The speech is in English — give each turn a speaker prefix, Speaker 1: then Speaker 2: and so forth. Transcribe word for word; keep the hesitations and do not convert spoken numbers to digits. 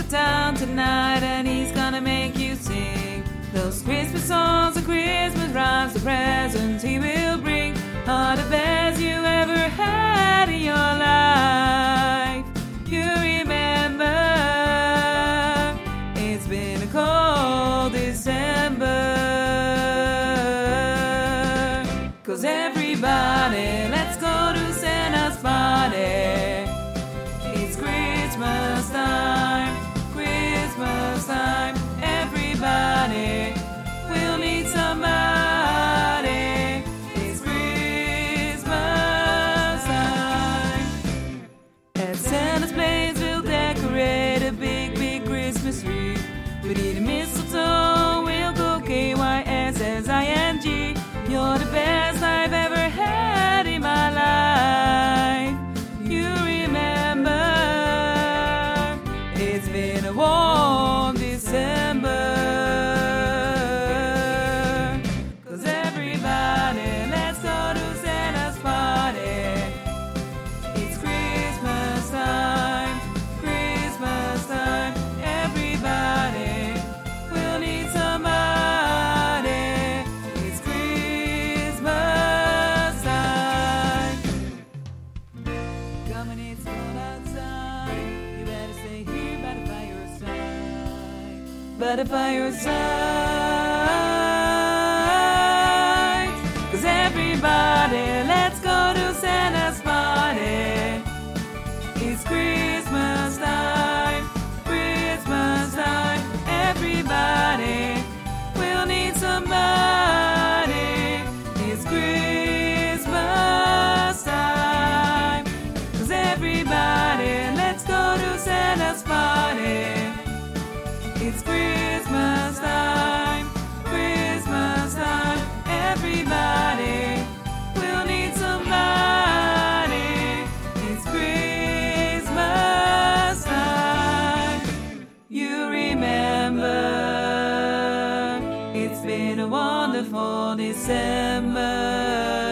Speaker 1: down tonight and he's gonna make you sing those Christmas songs, the Christmas rhymes, the presents he will bring are the best you ever had in your life. You remember, it's been a cold December. 'Cause everybody, let's go to Santa's party. It's Christmas time, Christmas time. Everybody, we'll need somebody. It's Christmas time. At Santa's place, we'll decorate a big, big Christmas tree. We'll eat a mistletoe, we'll go K Y S S I N G. You're the best I've ever had in my life. You remember, it's been a warm December. 'Cause everybody, let's go to Santa's party. It's Christmas time, Christmas time. Everybody, we'll need somebody. It's Christmas time. Come and it's cold outside. You better stay here by the fireside. By the fireside. 'Cause everybody, let's go to Santa's party. It's Christmas time, Christmas time. Everybody, we'll need somebody. It's Christmas time. 'Cause everybody, let's go to Santa's party. It's Christmas time, Christmas time. Everybody, we'll need somebody. It's Christmas time. You remember, it's been a wonderful December.